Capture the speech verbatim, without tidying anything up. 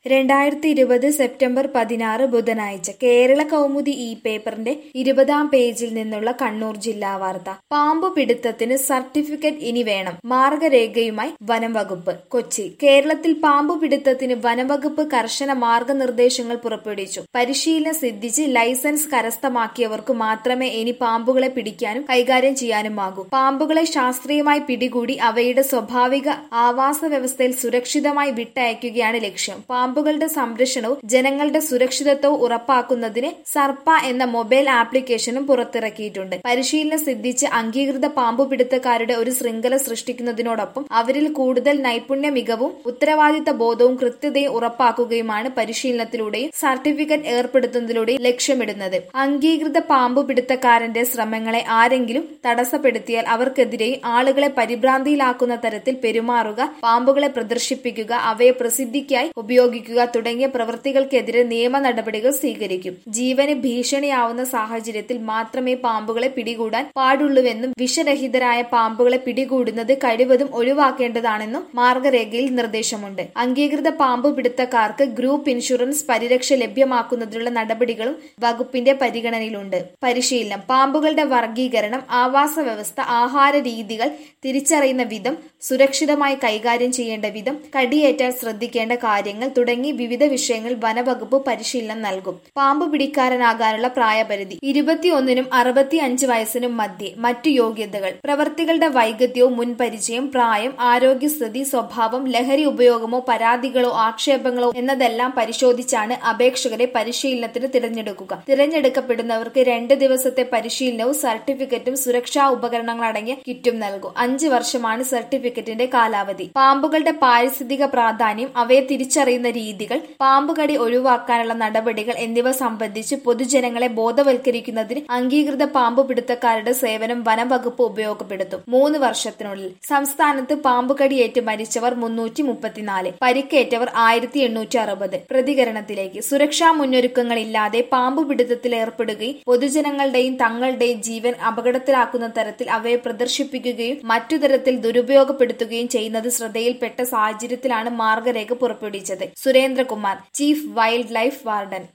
രണ്ടായിരത്തി ഇരുപത് സെപ്റ്റംബർ പതിനാറ് ബുധനാഴ്ച കേരള കൗമുദി ഈ പേപ്പറിന്റെ ഇരുപതാം പേജിൽ നിന്നുള്ള കണ്ണൂർ ജില്ലാ വാർത്ത. പാമ്പു പിടുത്തത്തിന് സർട്ടിഫിക്കറ്റ് ഇനി വേണം, മാർഗരേഖയുമായി വനം വകുപ്പ്. കൊച്ചി. കേരളത്തിൽ പാമ്പു പിടുത്തത്തിന് വനംവകുപ്പ് കർശന മാർഗനിർദ്ദേശങ്ങൾ പുറപ്പെടുവിച്ചു. പരിശീലനം സിദ്ധിച്ച് ലൈസൻസ് കരസ്ഥമാക്കിയവർക്ക് മാത്രമേ ഇനി പാമ്പുകളെ പിടിക്കാനും കൈകാര്യം ചെയ്യാനുമാകൂ. പാമ്പുകളെ ശാസ്ത്രീയമായി പിടികൂടി അവയുടെ സ്വാഭാവിക ആവാസ വ്യവസ്ഥയിൽ സുരക്ഷിതമായി വിട്ടയക്കുകയാണ് ലക്ഷ്യം. പാമ്പുകളുടെ സംരക്ഷണവും ജനങ്ങളുടെ സുരക്ഷിതത്വവും ഉറപ്പാക്കുന്നതിന് സർപ്പ എന്ന മൊബൈൽ ആപ്ലിക്കേഷനും പുറത്തിറക്കിയിട്ടുണ്ട്. പരിശീലനം സിദ്ധിച്ച് അംഗീകൃത പാമ്പുപിടുത്തക്കാരുടെ ഒരു ശൃംഖല സൃഷ്ടിക്കുന്നതിനോടൊപ്പം അവരിൽ കൂടുതൽ നൈപുണ്യ മികവും ഉത്തരവാദിത്ത ബോധവും കൃത്യതയും ഉറപ്പാക്കുകയുമാണ് പരിശീലനത്തിലൂടെയും സർട്ടിഫിക്കറ്റ് ഏർപ്പെടുത്തുന്നതിലൂടെയും ലക്ഷ്യമിടുന്നത്. അംഗീകൃത പാമ്പുപിടുത്തക്കാരന്റെ ശ്രമങ്ങളെ ആരെങ്കിലും തടസ്സപ്പെടുത്തിയാൽ അവർക്കെതിരെയും ആളുകളെ പരിഭ്രാന്തിയിലാക്കുന്ന തരത്തിൽ പെരുമാറുക, പാമ്പുകളെ പ്രദർശിപ്പിക്കുക, അവയെ പ്രസിദ്ധിക്കായി ഉപയോഗിക്കുക തുടങ്ങിയ പ്രവൃത്തികൾക്കെതിരെ നിയമ നടപടികൾ സ്വീകരിക്കും. ജീവന് ഭീഷണിയാവുന്ന സാഹചര്യത്തിൽ മാത്രമേ പാമ്പുകളെ പിടികൂടാൻ പാടുള്ളൂവെന്നും വിഷരഹിതരായ പാമ്പുകളെ പിടികൂടുന്നത് കഴിവതും ഒഴിവാക്കേണ്ടതാണെന്നും മാർഗരേഖയിൽ നിർദ്ദേശമുണ്ട്. അംഗീകൃത പാമ്പുപിടുത്തക്കാർക്ക് ഗ്രൂപ്പ് ഇൻഷുറൻസ് പരിരക്ഷ ലഭ്യമാക്കുന്നതിനുള്ള നടപടികളും വകുപ്പിന്റെ പരിഗണനയിലുണ്ട്. പരിശീലനം. പാമ്പുകളുടെ വർഗീകരണം, ആവാസ വ്യവസ്ഥ, ആഹാര രീതികൾ തിരിച്ചറിയുന്ന വിധം, സുരക്ഷിതമായി കൈകാര്യം ചെയ്യേണ്ട വിധം, കടിയേറ്റാൽ ശ്രദ്ധിക്കേണ്ട കാര്യങ്ങൾ തുടങ്ങി വിവിധ വിഷയങ്ങൾ വനവകുപ്പ് പരിശീലനം നൽകും. പാമ്പ് പിടിക്കാരനാകാനുള്ള പ്രായപരിധി ഇരുപത്തിയൊന്നിനും അറുപത്തി അഞ്ച് വയസ്സിനും മധ്യേ. മറ്റു യോഗ്യതകൾ: പ്രവർത്തികളുടെ വൈദഗ്ധ്യവും മുൻപരിചയം, പ്രായം, ആരോഗ്യസ്ഥിതി, സ്വഭാവം, ലഹരി ഉപയോഗമോ പരാതികളോ ആക്ഷേപങ്ങളോ എന്നതെല്ലാം പരിശോധിച്ചാണ് അപേക്ഷകരെ പരിശീലനത്തിന് തിരഞ്ഞെടുക്കുക. തിരഞ്ഞെടുക്കപ്പെടുന്നവർക്ക് രണ്ട് ദിവസത്തെ പരിശീലനവും സർട്ടിഫിക്കറ്റും സുരക്ഷാ ഉപകരണങ്ങൾ അടങ്ങിയ കിറ്റും നൽകും. അഞ്ച് വർഷമാണ് സർട്ടിഫിക്കറ്റിന്റെ കാലാവധി. പാമ്പുകളുടെ പാരിസ്ഥിതിക പ്രാധാന്യം, അവയെ തിരിച്ചറിയുന്ന രീതികൾ, പാമ്പുകടി ഒഴിവാക്കാനുള്ള നടപടികൾ എന്നിവ സംബന്ധിച്ച് പൊതുജനങ്ങളെ ബോധവൽക്കരിക്കുന്നതിന് അംഗീകൃത പാമ്പുപിടുത്തക്കാരുടെ സേവനം വനംവകുപ്പ് ഉപയോഗപ്പെടുത്തും. മൂന്ന് വർഷത്തിനുള്ളിൽ സംസ്ഥാനത്ത് പാമ്പുകടിയേറ്റ് മരിച്ചവർ മുന്നൂറ്റി മുപ്പത്തിനാല്, പരിക്കേറ്റവർ ആയിരത്തി എണ്ണൂറ്റി അറുപത്. പ്രതികരണത്തിലേക്ക്. സുരക്ഷാ മുന്നൊരുക്കങ്ങളില്ലാതെ പാമ്പുപിടുത്തത്തിൽ ഏർപ്പെടുകയും പൊതുജനങ്ങളുടെയും തങ്ങളുടെയും ജീവൻ അപകടത്തിലാക്കുന്ന തരത്തിൽ അവയെ പ്രദർശിപ്പിക്കുകയും മറ്റു തരത്തിൽ ദുരുപയോഗപ്പെടുത്തുകയും ചെയ്യുന്നത് ശ്രദ്ധയിൽപ്പെട്ട സാഹചര്യത്തിലാണ് മാർഗരേഖ പുറപ്പെടുവിച്ചത്. Surendrakumar, chief wildlife warden.